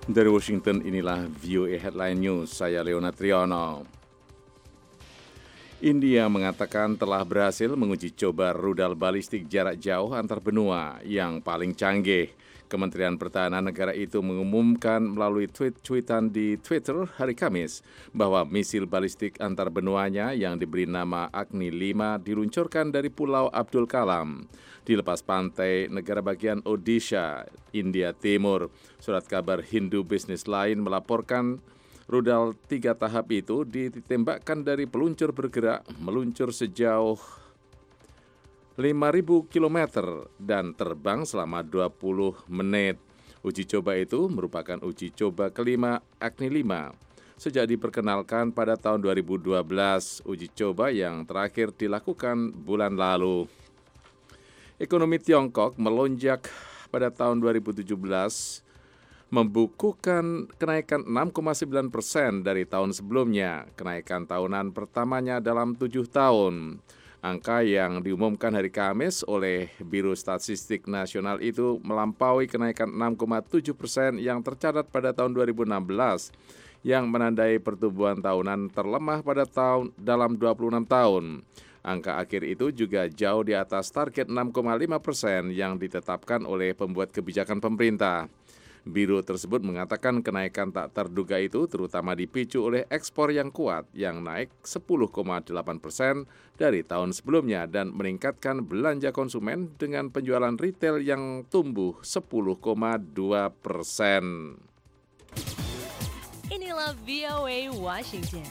Dari Washington, inilah VOA Headline News, saya Leona Triyono. India mengatakan telah berhasil menguji coba rudal balistik jarak jauh antar benua yang paling canggih. Kementerian Pertahanan negara itu mengumumkan melalui tweet-tweetan di Twitter hari Kamis bahwa misil balistik antar benuanya yang diberi nama Agni 5 diluncurkan dari Pulau Abdul Kalam di lepas pantai negara bagian Odisha, India Timur. Surat kabar Hindu Business Line melaporkan rudal 3 tahap itu ditembakkan dari peluncur bergerak meluncur sejauh 5.000 km dan terbang selama 20 menit. Uji coba itu merupakan uji coba kelima Agni 5. Sejak diperkenalkan pada tahun 2012, uji coba yang terakhir dilakukan bulan lalu. Ekonomi Tiongkok melonjak pada tahun 2017, membukukan kenaikan 6,9% dari tahun sebelumnya, kenaikan tahunan pertamanya dalam 7 tahun. Angka yang diumumkan hari Kamis oleh Biro Statistik Nasional itu melampaui kenaikan 6,7% yang tercatat pada tahun 2016, yang menandai pertumbuhan tahunan terlemah pada dalam 26 tahun. Angka akhir itu juga jauh di atas target 6,5% yang ditetapkan oleh pembuat kebijakan pemerintah. Biro tersebut mengatakan kenaikan tak terduga itu terutama dipicu oleh ekspor yang kuat yang naik 10,8% dari tahun sebelumnya dan meningkatkan belanja konsumen dengan penjualan retail yang tumbuh 10,2%. Inilah VOA Washington.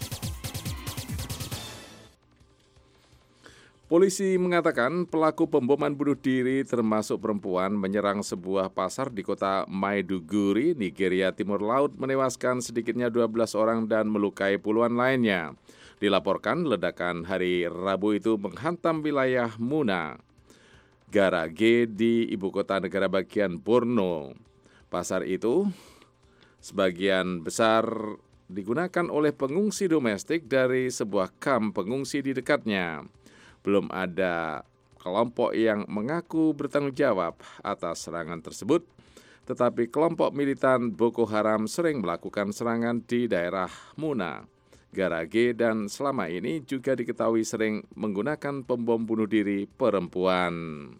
Polisi mengatakan pelaku pemboman bunuh diri termasuk perempuan menyerang sebuah pasar di kota Maiduguri, Nigeria Timur Laut, menewaskan sedikitnya 12 orang dan melukai puluhan lainnya. Dilaporkan ledakan hari Rabu itu menghantam wilayah Muna, Garage di ibu kota negara bagian Borno. Pasar itu sebagian besar digunakan oleh pengungsi domestik dari sebuah kamp pengungsi di dekatnya. Belum ada kelompok yang mengaku bertanggung jawab atas serangan tersebut, tetapi kelompok militan Boko Haram sering melakukan serangan di daerah Muna, Garage, dan selama ini juga diketahui sering menggunakan pembom bunuh diri perempuan.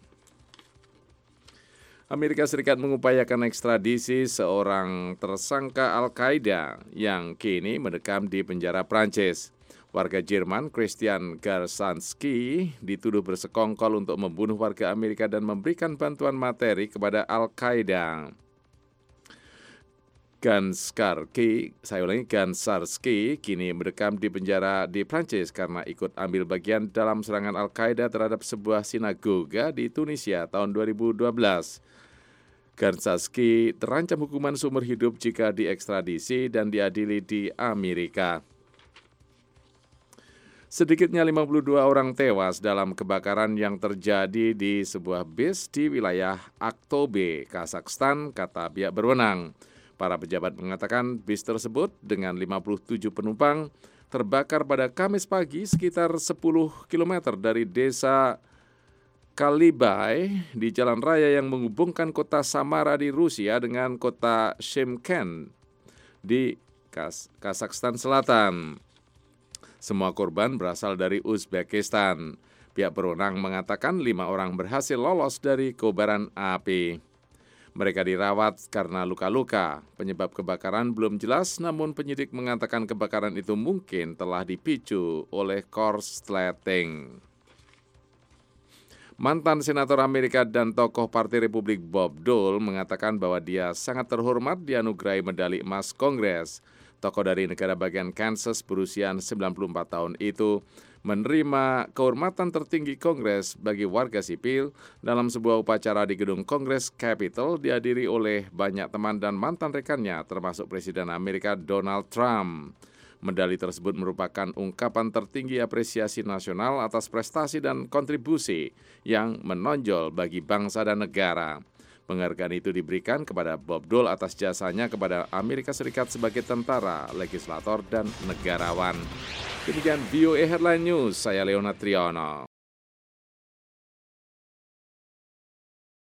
Amerika Serikat mengupayakan ekstradisi seorang tersangka Al-Qaeda yang kini mendekam di penjara Prancis. Warga Jerman Christian Garsanski dituduh bersekongkol untuk membunuh warga Amerika dan memberikan bantuan materi kepada Al-Qaeda. Gansarski kini mendekam di penjara di Prancis karena ikut ambil bagian dalam serangan Al-Qaeda terhadap sebuah sinagoga di Tunisia tahun 2012. Gansarski terancam hukuman seumur hidup jika diekstradisi dan diadili di Amerika. Sedikitnya 52 orang tewas dalam kebakaran yang terjadi di sebuah bis di wilayah Aktobe, Kazakhstan, kata pihak berwenang. Para pejabat mengatakan bis tersebut dengan 57 penumpang terbakar pada Kamis pagi sekitar 10 km dari desa Kalibai di jalan raya yang menghubungkan kota Samara di Rusia dengan kota Shymkent di Kazakhstan Selatan. Semua korban berasal dari Uzbekistan. Pihak berwenang mengatakan 5 orang berhasil lolos dari kobaran api. Mereka dirawat karena luka-luka. Penyebab kebakaran belum jelas, namun penyidik mengatakan kebakaran itu mungkin telah dipicu oleh korsleting. Mantan Senator Amerika dan tokoh Partai Republik Bob Dole mengatakan bahwa dia sangat terhormat dianugerahi medali emas Kongres. Tokoh dari negara bagian Kansas berusia 94 tahun itu menerima kehormatan tertinggi Kongres bagi warga sipil dalam sebuah upacara di gedung Kongres Capitol dihadiri oleh banyak teman dan mantan rekannya termasuk Presiden Amerika Donald Trump. Medali tersebut merupakan ungkapan tertinggi apresiasi nasional atas prestasi dan kontribusi yang menonjol bagi bangsa dan negara. Penghargaan itu diberikan kepada Bob Dole atas jasanya kepada Amerika Serikat sebagai tentara, legislator, dan negarawan. Demikian VOA Headline News, saya Leona Triyono.